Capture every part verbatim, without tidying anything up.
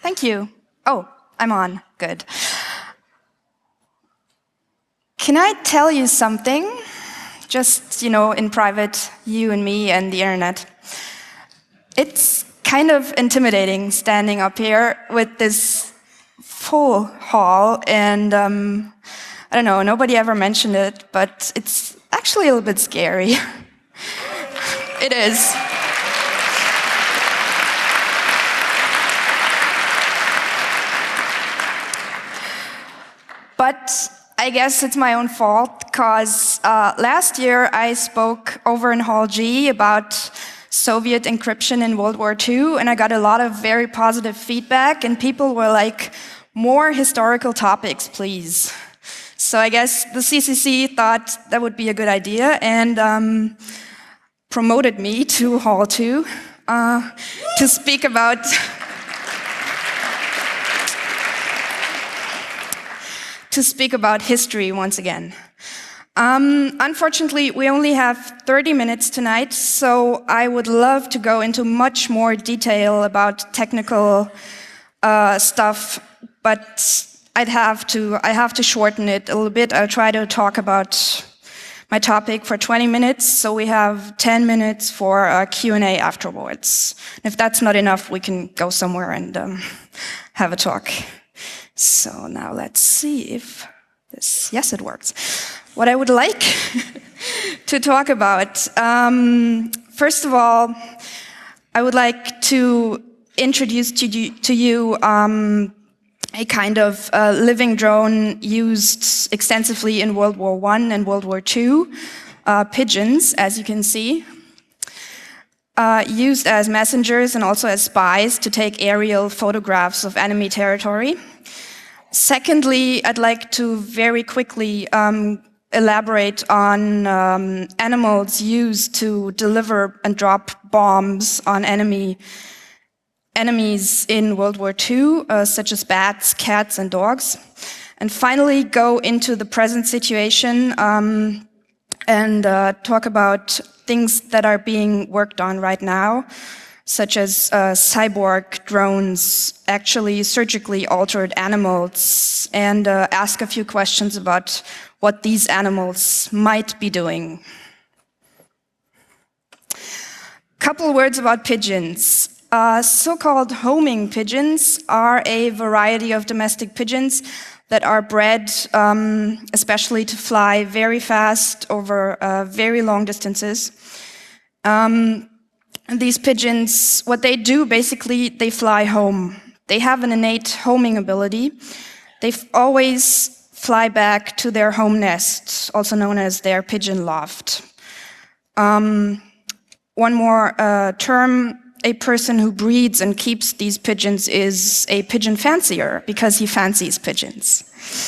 Thank you. Oh, I'm on. Good. Can I tell you something? Just, you know, in private, you and me and the internet. It's kind of intimidating standing up here with this full hall, and um, I don't know, nobody ever mentioned it, but it's actually a little bit scary. It is. But I guess it's my own fault, because uh, last year I spoke over in Hall G about Soviet encryption in World War Two, and I got a lot of very positive feedback, and people were like, more historical topics, please. So I guess the C C C thought that would be a good idea, and um, promoted me to Hall two uh, to speak about to speak about history once again. Um, unfortunately, we only have thirty minutes tonight, so I would love to go into much more detail about technical uh, stuff, but I'd have to, I have to shorten it a little bit. I'll try to talk about my topic for twenty minutes, so we have ten minutes for a Q and A afterwards. If that's not enough, we can go somewhere and um, have a talk. So now let's see if this, yes, it works. What I would like to talk about, um, first of all, I would like to introduce to you, to you um, a kind of uh, living drone used extensively in World War One and World War Two, uh, pigeons, as you can see, uh, used as messengers and also as spies to take aerial photographs of enemy territory. Secondly, I'd like to very quickly um, elaborate on um, animals used to deliver and drop bombs on enemy enemies in World War Two, uh, such as bats, cats, and dogs. And finally, go into the present situation um, and uh, talk about things that are being worked on right now, such as uh, cyborg drones, actually surgically altered animals, and uh, ask a few questions about what these animals might be doing. Couple words about pigeons. Uh, so-called homing pigeons are a variety of domestic pigeons that are bred um, especially to fly very fast over uh, very long distances. Um, And these pigeons, what they do, basically, they fly home. They have an innate homing ability. They always fly back to their home nest, also known as their pigeon loft. Um, one more uh, term, a person who breeds and keeps these pigeons is a pigeon fancier, because he fancies pigeons.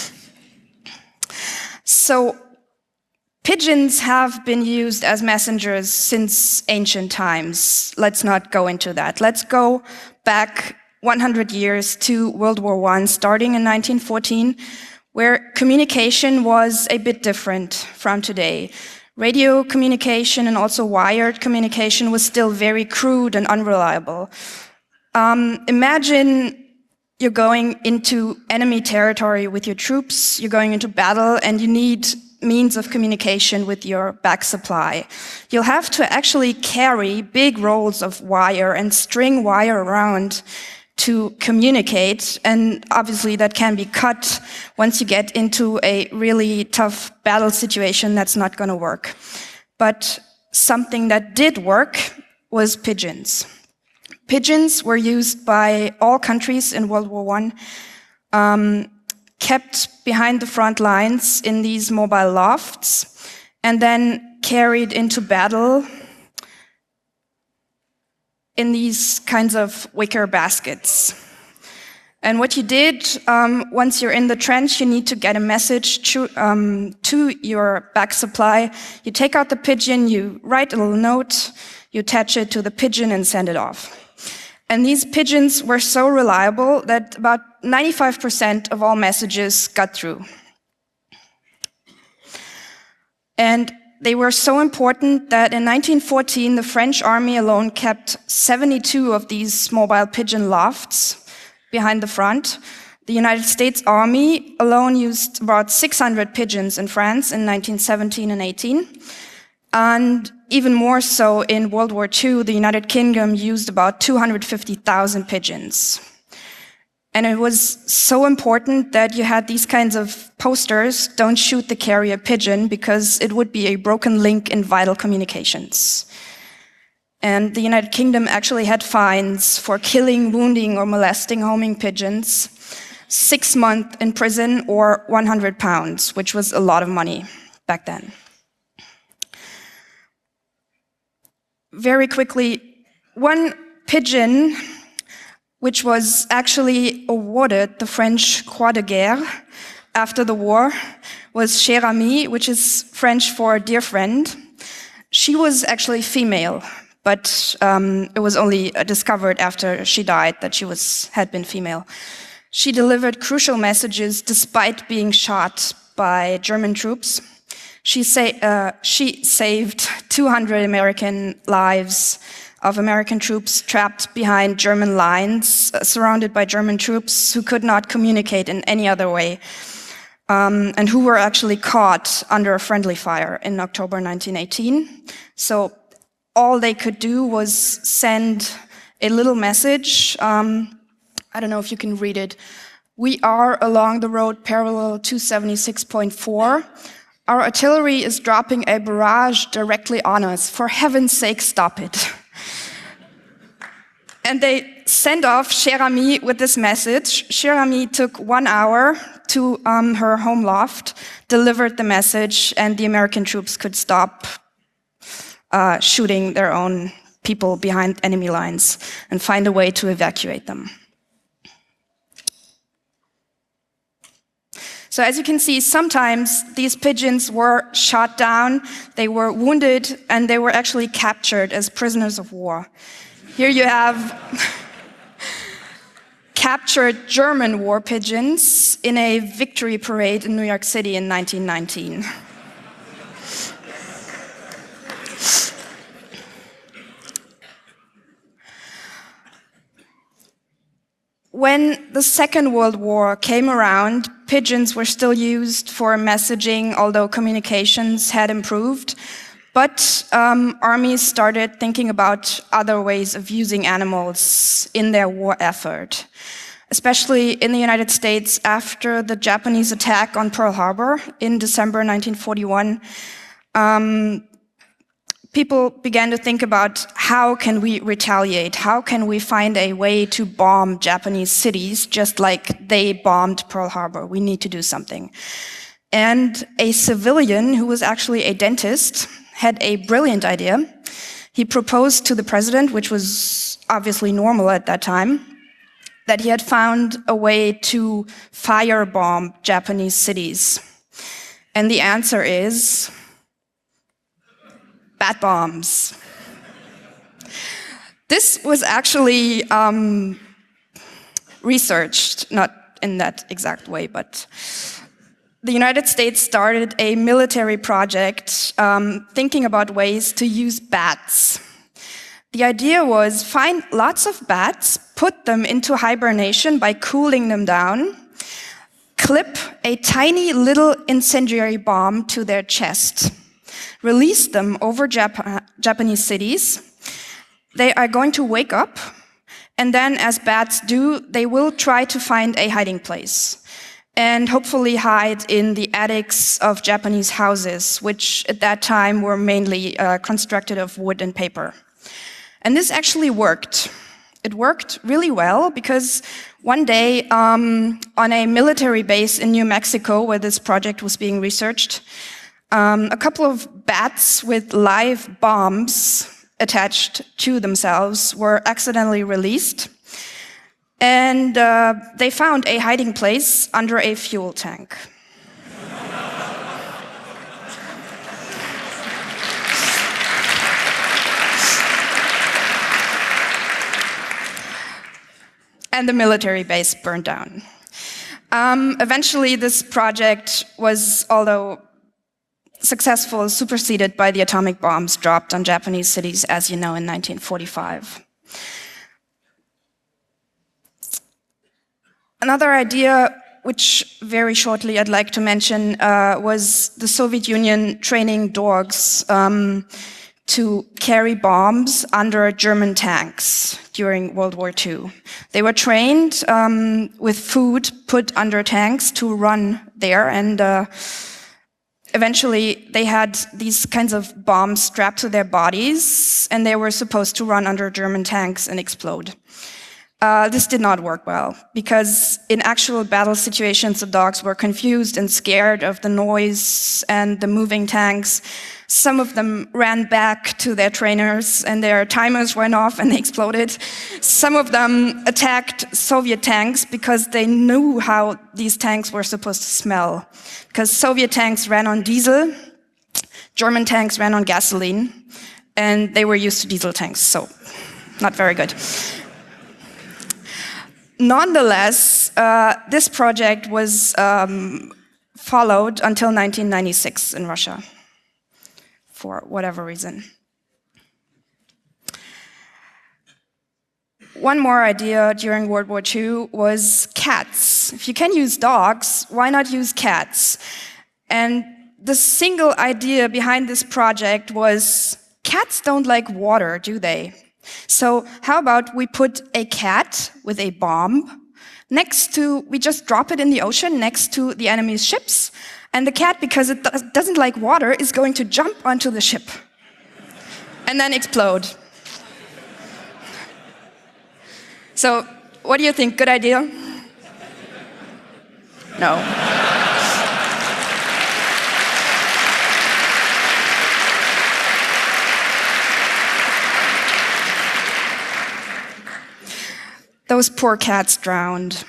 So, pigeons have been used as messengers since ancient times. Let's not go into that. Let's go back one hundred years to World War One, starting in nineteen fourteen, where communication was a bit different from today. Radio communication and also wired communication was still very crude and unreliable. Um, imagine you're going into enemy territory with your troops, you're going into battle, and you need means of communication with your back supply. You'll have to actually carry big rolls of wire and string wire around to communicate, and obviously that can be cut once you get into a really tough battle situation. That's not going to work. But something that did work was pigeons. Pigeons were used by all countries in World War One. Um, kept behind the front lines in these mobile lofts, and then carried into battle in these kinds of wicker baskets. And what you did, um, once you're in the trench, you need to get a message to, um, to your back supply. You take out the pigeon, you write a little note, you attach it to the pigeon and send it off. And these pigeons were so reliable that about ninety-five percent of all messages got through. And they were so important that in nineteen fourteen, the French army alone kept seventy-two of these mobile pigeon lofts behind the front. The United States Army alone used about six hundred pigeons in France in nineteen seventeen and eighteen. And even more so in World War Two, the United Kingdom used about two hundred fifty thousand pigeons. And it was so important that you had these kinds of posters, don't shoot the carrier pigeon, because it would be a broken link in vital communications. And the United Kingdom actually had fines for killing, wounding, or molesting homing pigeons, six months in prison or one hundred pounds, which was a lot of money back then. Very quickly, one pigeon which was actually awarded the French Croix de Guerre after the war was Chère Amie, which is French for dear friend. She was actually female, but um, it was only discovered after she died that she was had been female. She delivered crucial messages despite being shot by German troops. She, say, uh, she saved two hundred American lives of American troops trapped behind German lines, uh, surrounded by German troops who could not communicate in any other way, um, and who were actually caught under a friendly fire in October nineteen eighteen. So all they could do was send a little message. Um, I don't know if you can read it. We are along the road parallel two seventy-six point four. Our artillery is dropping a barrage directly on us. For heaven's sake, stop it. And they sent off Chère Amie with this message. Chère Amie took one hour to um, her home loft, delivered the message, and the American troops could stop uh, shooting their own people behind enemy lines and find a way to evacuate them. So as you can see, sometimes these pigeons were shot down, they were wounded, and they were actually captured as prisoners of war. Here you have captured German war pigeons in a victory parade in New York City in nineteen nineteen. When the Second World War came around, pigeons were still used for messaging, although communications had improved. But um, armies started thinking about other ways of using animals in their war effort, especially in the United States after the Japanese attack on Pearl Harbor in December nineteen forty-one. Um, people began to think about how can we retaliate? How can we find a way to bomb Japanese cities just like they bombed Pearl Harbor? We need to do something. And a civilian who was actually a dentist had a brilliant idea. He proposed to the president, which was obviously normal at that time, that he had found a way to firebomb Japanese cities. And the answer is bat bombs. This was actually um, researched, not in that exact way, but the United States started a military project um, thinking about ways to use bats. The idea was find lots of bats, put them into hibernation by cooling them down, clip a tiny little incendiary bomb to their chest, release them over Jap- Japanese cities. They are going to wake up, and then, as bats do, they will try to find a hiding place and hopefully hide in the attics of Japanese houses, which at that time were mainly uh, constructed of wood and paper. And this actually worked. It worked really well because one day um, on a military base in New Mexico where this project was being researched, um, a couple of bats with live bombs attached to themselves were accidentally released. And uh, they found a hiding place under a fuel tank. And the military base burned down. Um, eventually, this project was, although successful, superseded by the atomic bombs dropped on Japanese cities, as you know, in nineteen forty-five. Another idea, which very shortly I'd like to mention, uh, was the Soviet Union training dogs um, to carry bombs under German tanks during World War Two. They were trained um, with food put under tanks to run there, and uh, eventually they had these kinds of bombs strapped to their bodies, and they were supposed to run under German tanks and explode. Uh, this did not work well, because in actual battle situations, the dogs were confused and scared of the noise and the moving tanks. Some of them ran back to their trainers and their timers went off and they exploded. Some of them attacked Soviet tanks because they knew how these tanks were supposed to smell. Because Soviet tanks ran on diesel, German tanks ran on gasoline, and they were used to diesel tanks, so not very good. Nonetheless, uh, this project was um, followed until nineteen ninety-six in Russia, for whatever reason. One more idea during World War Two was cats. If you can use dogs, why not use cats? And the single idea behind this project was, cats don't like water, do they? So how about we put a cat with a bomb next to, we just drop it in the ocean next to the enemy's ships, and the cat, because it doesn't like water, is going to jump onto the ship and then explode. So what do you think? Good idea? No. Those poor cats drowned.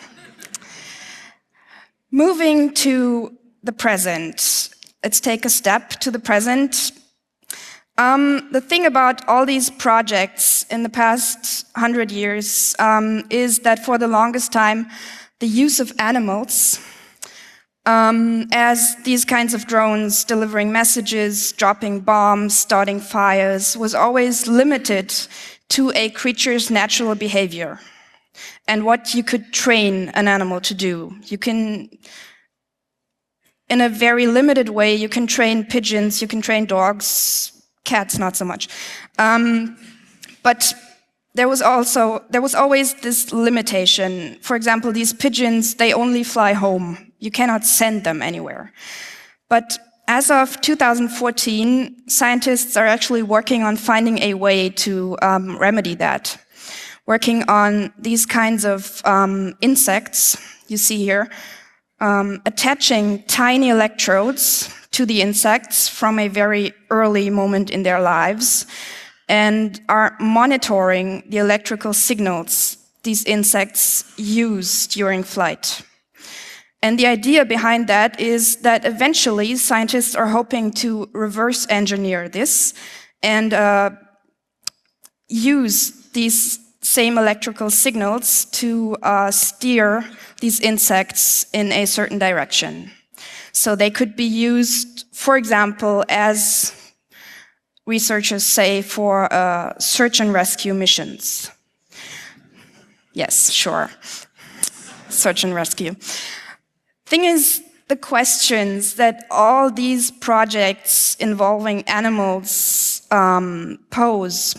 Moving to the present. Let's take a step to the present. Um, the thing about all these projects in the past hundred years um, is that for the longest time, the use of animals um, as these kinds of drones delivering messages, dropping bombs, starting fires, was always limited to a creature's natural behavior and what you could train an animal to do. You can, in a very limited way, you can train pigeons, you can train dogs, cats not so much. Um, but there was also, there was always this limitation. For example, these pigeons, they only fly home. You cannot send them anywhere. But as of two thousand fourteen, scientists are actually working on finding a way to um, remedy that. Working on these kinds of um, insects, you see here, um, attaching tiny electrodes to the insects from a very early moment in their lives, and are monitoring the electrical signals these insects use during flight. And the idea behind that is that eventually scientists are hoping to reverse engineer this and uh, use these same electrical signals to uh, steer these insects in a certain direction. So they could be used, for example, as researchers say, for uh, search and rescue missions. Yes, sure. Search and rescue. Thing is, the questions that all these projects involving animals um, pose.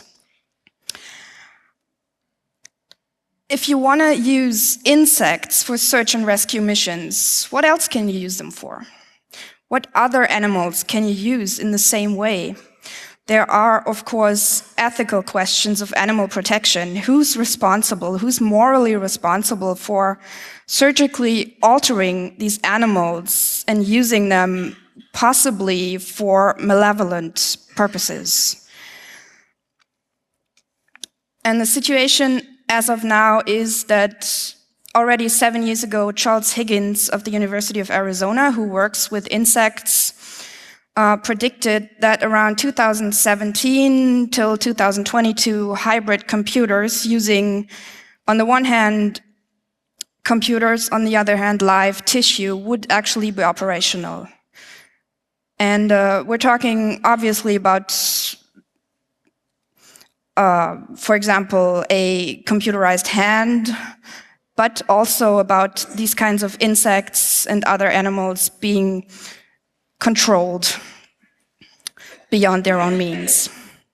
If you want to use insects for search and rescue missions, what else can you use them for? What other animals can you use in the same way? There are, of course, ethical questions of animal protection. Who's responsible? Who's morally responsible for surgically altering these animals and using them possibly for malevolent purposes? And the situation as of now is that already seven years ago, Charles Higgins of the University of Arizona, who works with insects, uh, predicted that around two thousand seventeen till two thousand twenty-two, hybrid computers using, on the one hand, computers, on the other hand, live tissue would actually be operational. And uh, we're talking obviously about Uh, for example, a computerized hand, but also about these kinds of insects and other animals being controlled beyond their own means.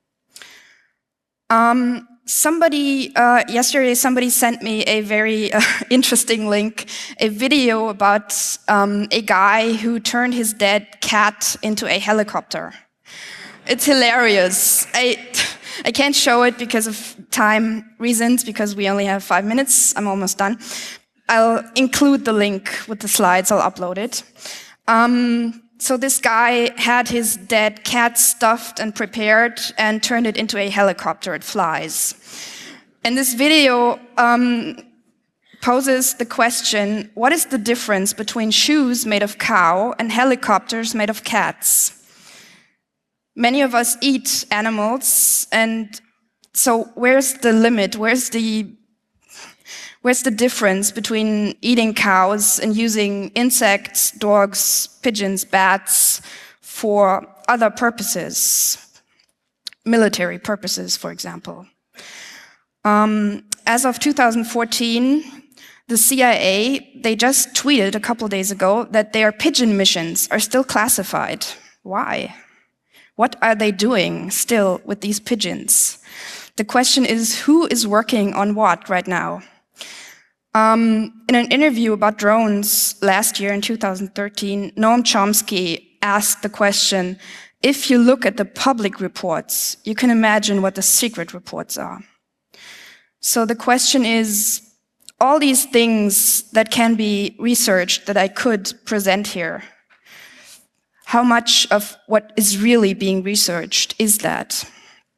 Um, somebody, uh, yesterday somebody sent me a very uh, interesting link, a video about um, a guy who turned his dead cat into a helicopter. It's hilarious. I, I can't show it because of time reasons, because we only have five minutes. I'm almost done. I'll include the link with the slides, I'll upload it. Um, So this guy had his dead cat stuffed and prepared and turned it into a helicopter. It flies. And this video um, poses the question, what is the difference between shoes made of cow and helicopters made of cats? Many of us eat animals, and so where's the limit? Where's the Where's the difference between eating cows and using insects, dogs, pigeons, bats for other purposes, military purposes, for example? Um, as of two thousand fourteen, the C I A, they just tweeted a couple days ago that their pigeon missions are still classified. Why? What are they doing still with these pigeons? The question is, who is working on what right now? Um, in an interview about drones last year in two thousand thirteen, Noam Chomsky asked the question, if you look at the public reports, you can imagine what the secret reports are. So the question is, all these things that can be researched that I could present here, how much of what is really being researched is that?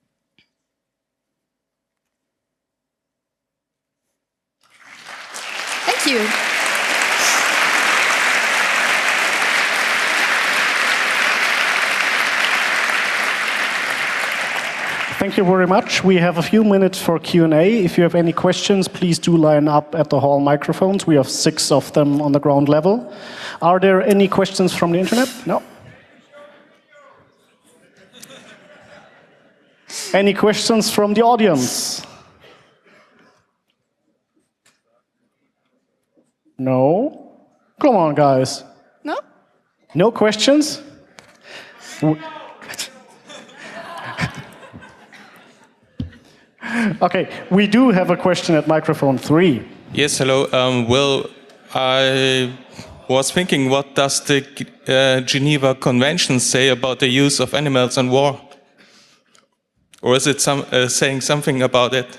Thank you. Thank you very much. We have a few minutes for Q and A. If you have any questions, please do line up at the hall microphones. We have six of them on the ground level. Are there any questions from the internet? No? Any questions from the audience? No? Come on, guys. No? No questions? Okay, we do have a question at microphone three. Yes, hello. Um, well, I was thinking, what does the uh, Geneva Convention say about the use of animals in war? Or is it some, uh, saying something about it?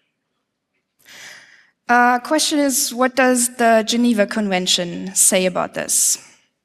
Uh, question is, what does the Geneva Convention say about this?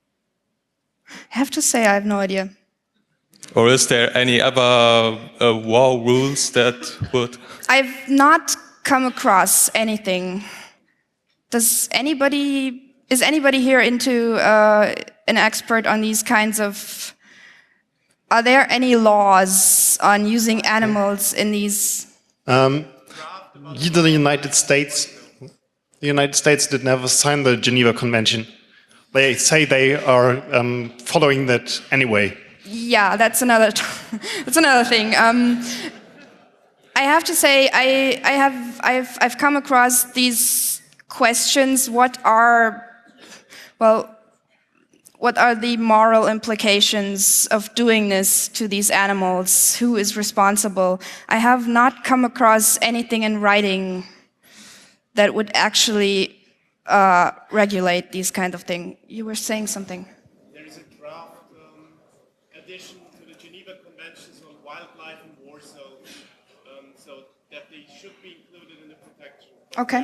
I have to say, I have no idea. Or is there any other uh, war rules that would... I've not come across anything. Does anybody, is anybody here into uh, an expert on these kinds of... Are there any laws on using animals in these? Um, the United States, the United States did never sign the Geneva Convention. They say they are um, following that anyway. Yeah, that's another. That's another thing. Um, I have to say, I, I have, I've, I've come across these questions. What are, well, what are the moral implications of doing this to these animals? Who is responsible? I have not come across anything in writing that would actually uh, regulate these kind of things. You were saying something. There is a draft um, addition to the Geneva Conventions on wildlife and war zones, um, so that they should be included in the protection. Okay.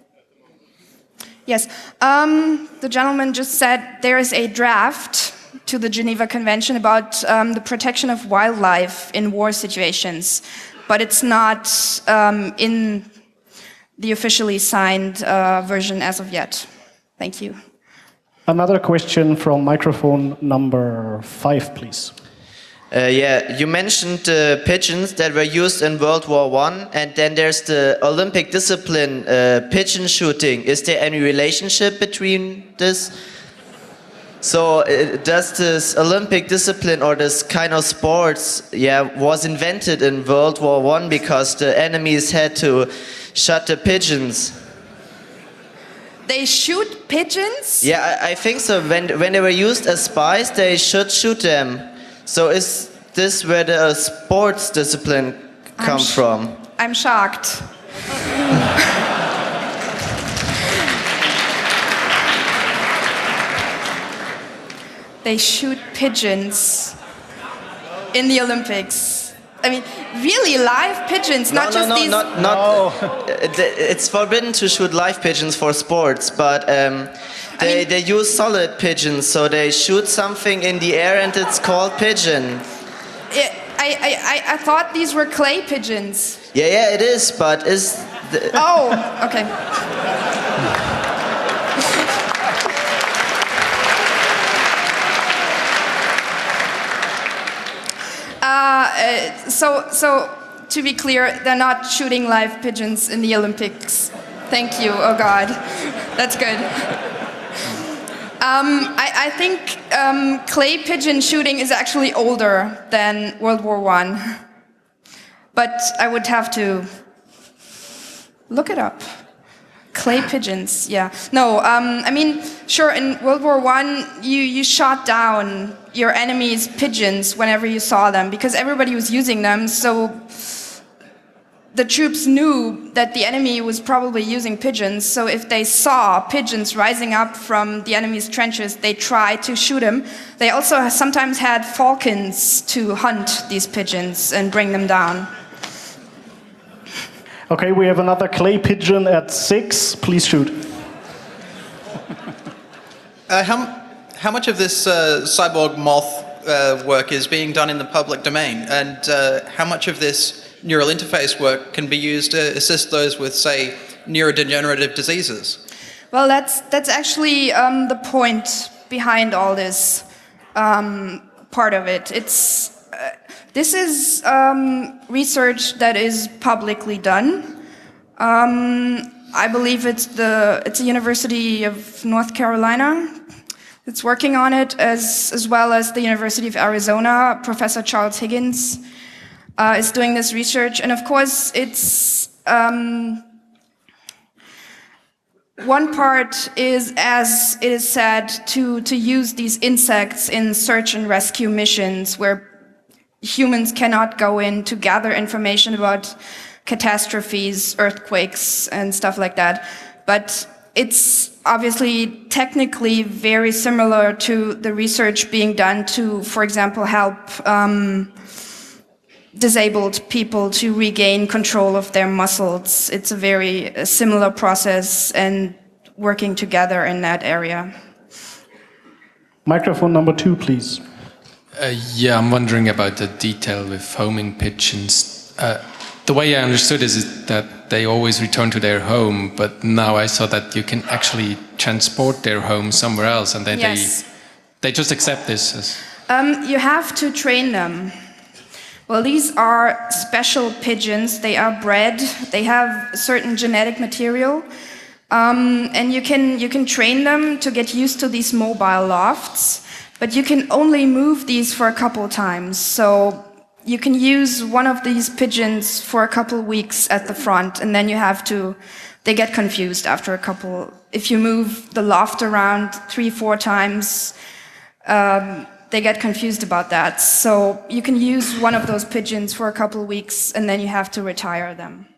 Yes, um, the gentleman just said there is a draft to the Geneva Convention about um, the protection of wildlife in war situations, but it's not um, in the officially signed uh, version as of yet. Thank you. Another question from microphone number five, please. Uh, yeah, you mentioned uh, pigeons that were used in World War One, and then there's the Olympic discipline, uh, pigeon shooting. Is there any relationship between this? So uh, does this Olympic discipline or this kind of sports, yeah, was invented in World War One because the enemies had to shot the pigeons? They shoot pigeons? Yeah, I, I think so. When when they were used as spies, they should shoot them. So is this where the sports discipline I'm comes sh- from? I'm shocked. They shoot pigeons in the Olympics. I mean, really live pigeons, No, not no, just no, these. not not. uh, the- It's forbidden to shoot live pigeons for sports, but um, they mean- they use solid pigeons, so they shoot something in the air, and it's called pigeon. I, I, I, I thought these were clay pigeons. Yeah, yeah, it is, but is the, Oh, okay. Uh, uh, so, so to be clear, they're not shooting live pigeons in the Olympics. Thank you. Oh God, that's good. Um, I, I think um, clay pigeon shooting is actually older than World War One, but I would have to look it up. Clay pigeons, yeah. No, um, I mean, sure, in World War One, you, you shot down your enemy's pigeons whenever you saw them, because everybody was using them, so the troops knew that the enemy was probably using pigeons, so if they saw pigeons rising up from the enemy's trenches, they tried to shoot them. They also sometimes had falcons to hunt these pigeons and bring them down. Okay, we have another clay pigeon at six. Please shoot. Uh, how, how much of this uh, cyborg moth uh, work is being done in the public domain? And uh, how much of this neural interface work can be used to assist those with, say, neurodegenerative diseases? Well, that's, that's actually um, the point behind all this um, part of it. It's Uh, this is um, research that is publicly done. Um, I believe it's the it's the University of North Carolina that's working on it, as as well as the University of Arizona. Professor Charles Higgins uh, is doing this research, and of course, it's um, one part is, as it is said, to to use these insects in search and rescue missions where humans cannot go in to gather information about catastrophes, earthquakes, and stuff like that. But it's obviously technically very similar to the research being done to, for example, help um, disabled people to regain control of their muscles. It's a very uh, similar process and working together in that area. Microphone number two, please. Uh, yeah, I'm wondering about the detail with homing pigeons. Uh, the way I understood is, is that they always return to their home, but now I saw that you can actually transport their home somewhere else, and then Yes. they they just accept this as... Um, you have to train them. Well, these are special pigeons. They are bred. They have certain genetic material, um, and you can you can train them to get used to these mobile lofts. But you can only move these for a couple times. So you can use one of these pigeons for a couple weeks at the front, and then you have to, they get confused after a couple. If you move the loft around three, four times, um, they get confused about that. So you can use one of those pigeons for a couple weeks, and then you have to retire them.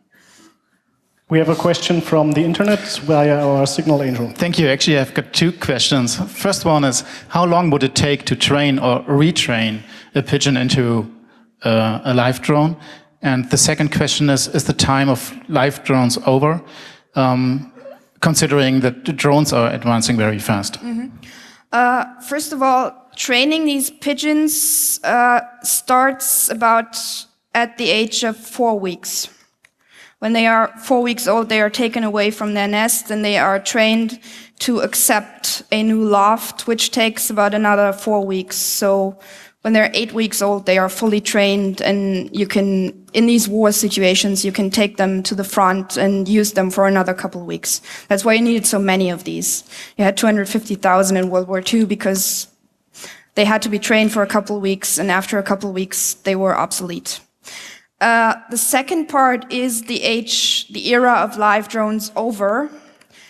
We have a question from the internet via our Signal Angel. Thank you. Actually, I've got two questions. First one is, how long would it take to train or retrain a pigeon into uh, a live drone? And the second question is, is the time of live drones over, um, considering that the drones are advancing very fast? Mm-hmm. Uh, first of all, training these pigeons uh, starts about at the age of four weeks. When they are four weeks old, they are taken away from their nest and they are trained to accept a new loft, which takes about another four weeks. So when they're eight weeks old, they are fully trained, and you can, in these war situations, you can take them to the front and use them for another couple of weeks. That's why you needed so many of these. You had two hundred fifty thousand in World War Two because they had to be trained for a couple of weeks, and after a couple of weeks, they were obsolete. Uh, the second part is the age, the era of live drones over.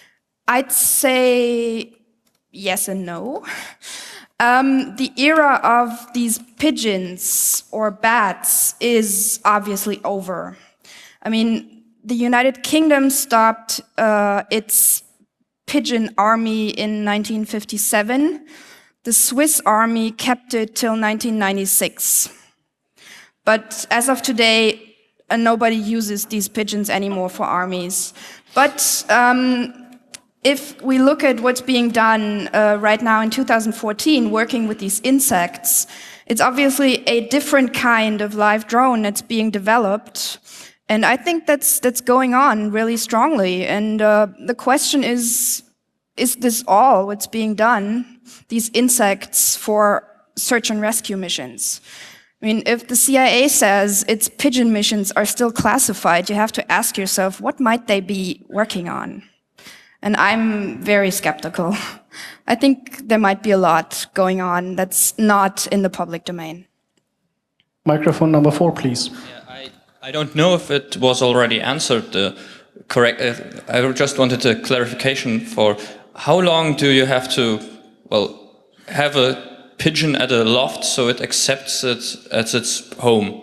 I'd say yes and no. Um, the era of these pigeons or bats is obviously over. I mean, the United Kingdom stopped uh, its pigeon army in nineteen fifty-seven. The Swiss army kept it till nineteen ninety-six. But as of today, uh, nobody uses these pigeons anymore for armies. But um, if we look at what's being done uh, right now in two thousand fourteen, working with these insects, it's obviously a different kind of live drone that's being developed. And I think that's that's going on really strongly. And uh, the question is, is this all what's being done, these insects for search and rescue missions? I mean, if the C I A says its pigeon missions are still classified, you have to ask yourself, what might they be working on? And I'm very skeptical. I think there might be a lot going on that's not in the public domain. Microphone number four, please. Yeah, I, I don't know if it was already answered. Uh, correct. Uh, I just wanted a clarification for how long do you have to, well, have a pigeon at a loft so it accepts it as its home?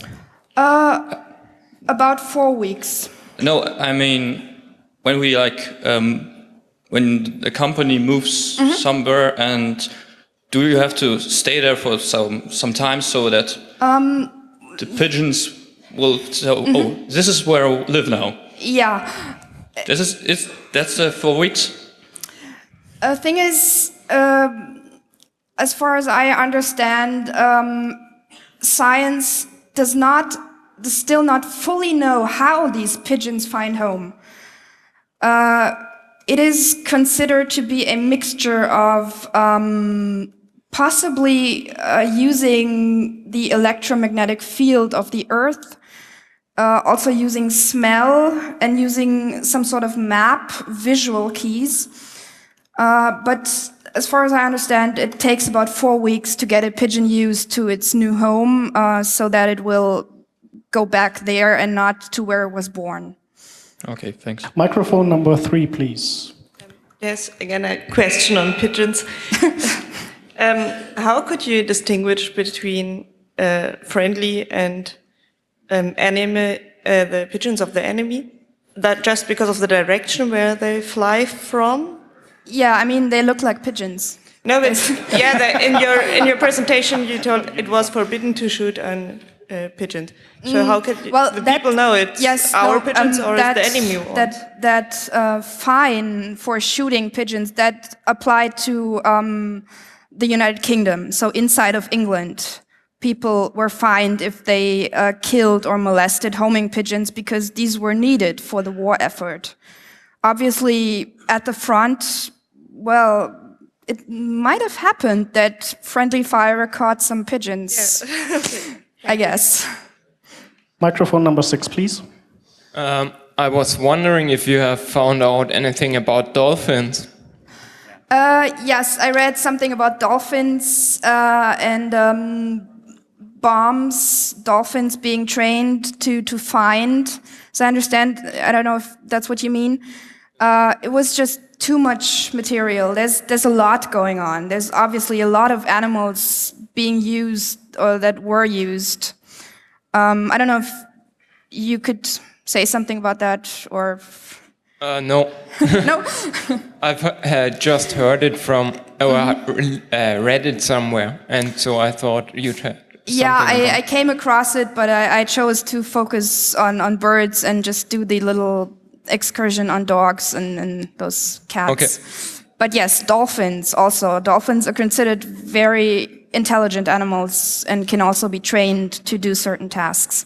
Uh, about four weeks. No, I mean, when we like, um, when the company moves mm-hmm. somewhere, and do you have to stay there for some, some time so that um, the pigeons will say, mm-hmm. oh, this is where I live now? Yeah. This is, is that's uh, four weeks? The thing is, uh, as far as I understand, um, science does not, does still not fully know how these pigeons find home. Uh, it is considered to be a mixture of um, possibly uh, using the electromagnetic field of the Earth, uh, also using smell and using some sort of map, visual keys. Uh, but as far as I understand, it takes about four weeks to get a pigeon used to its new home uh, so that it will go back there and not to where it was born. Okay, thanks. Microphone number three, please. Yes, again, a question on pigeons. um, how could you distinguish between uh, friendly and um, enemy, uh, the pigeons of the enemy? That just because of the direction where they fly from? Yeah, I mean, they look like pigeons. No, but yeah, the, in your in your presentation you told it was forbidden to shoot on uh, pigeons. So mm, how could well, the that, people know it's yes, our no, pigeons um, or that, is the enemy one? That that uh, fine for shooting pigeons that applied to um, the United Kingdom. So inside of England, people were fined if they uh, killed or molested homing pigeons because these were needed for the war effort. Obviously, at the front, well, it might have happened that friendly fire caught some pigeons, yeah. I guess. Microphone number six, please. Um, I was wondering if you have found out anything about dolphins. Uh, yes, I read something about dolphins uh, and um, bombs, dolphins being trained to, to find. So I understand, I don't know if that's what you mean. Uh, it was just too much material. There's there's a lot going on. There's obviously a lot of animals being used or that were used. Um, I don't know if you could say something about that or. Uh, no. No. I've uh, just heard it from or uh, read it somewhere, and so I thought you'd have. Yeah, I, I came across it, but I, I chose to focus on on birds and just do the little excursion on dogs and, and those cats. Okay. But yes, dolphins also. Dolphins are considered very intelligent animals and can also be trained to do certain tasks.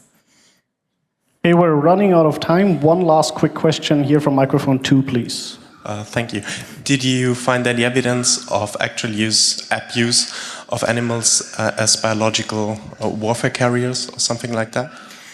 Okay, we're running out of time. One last quick question here from microphone two, please. Uh, thank you. Did you find any evidence of actual use, abuse of animals uh, as biological uh, warfare carriers or something like that?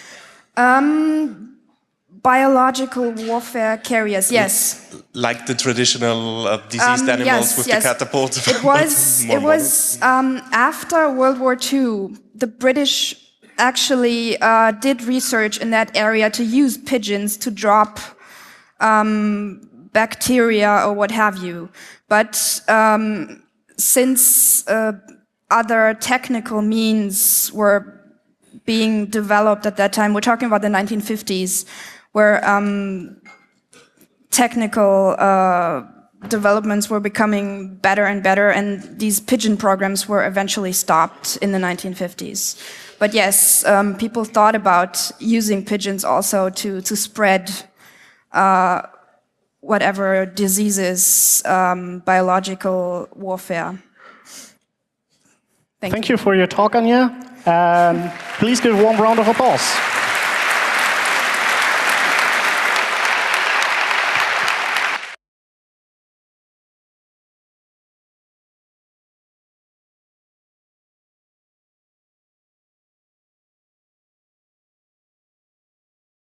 Um... Biological warfare carriers, yes. Like the traditional uh, diseased um, animals yes, with yes. the catapult? It was, it was um, after World War Two, the British actually uh, did research in that area to use pigeons to drop um, bacteria or what have you. But um, since uh, other technical means were being developed at that time, we're talking about the nineteen fifties, where um, technical uh, developments were becoming better and better, and these pigeon programs were eventually stopped in the nineteen fifties. But yes, um, people thought about using pigeons also to, to spread uh, whatever diseases, um, biological warfare. Thank, Thank you. you for your talk, Anja. And please give a warm round of applause.